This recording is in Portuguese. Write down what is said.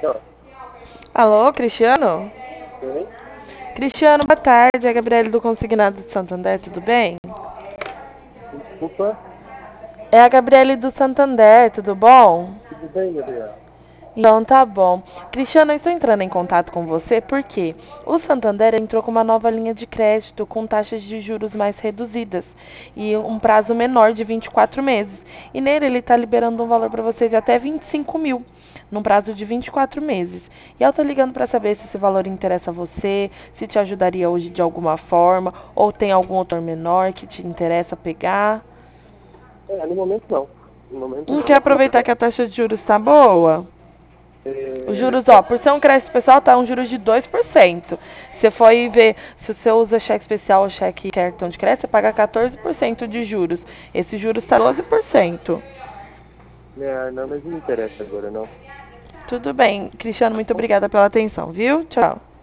Ó, Alô, Cristiano? sim, Cristiano, boa tarde. É a Gabriele do Consignado de Santander, tudo bem? desculpa, É a Gabriele do Santander, tudo bom? tudo bem, Gabriel? Então tá bom. Cristiano, eu estou entrando em contato com você porque o Santander entrou com uma nova linha de crédito com taxas de juros mais reduzidas e um prazo menor de 24 meses. E nele ele está liberando um valor para você de até 25 mil, num prazo de 24 meses. E eu tô ligando para saber se esse valor interessa a você, se te ajudaria hoje de alguma forma, ou tem algum outro menor que te interessa pegar. No momento não. No momento Não não. quer aproveitar que a taxa de juros está boa? Os É, juros, ó, por ser um crédito especial, tá um juros de 2%. Você for aí ver, se você usa cheque especial ou cheque cartão de crédito, você paga 14% de juros. Esse juros está 12%. não, mas não interessa agora, não. Tudo bem. Cristiano, muito obrigada pela atenção, viu? Tchau.